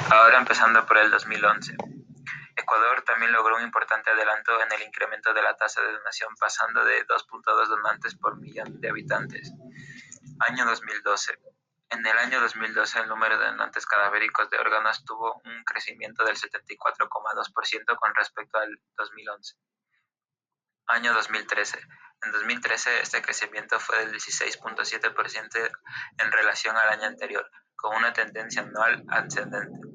Ahora empezando por el 2011. Ecuador también logró un importante adelanto en el incremento de la tasa de donación, pasando de 2.2 donantes por millón de habitantes. Año 2012. En el año 2012 el número de donantes cadavéricos de órganos tuvo un crecimiento del 74,2% con respecto al 2011. Año 2013. En 2013 este crecimiento fue del 16,7% en relación al año anterior, con una tendencia anual ascendente.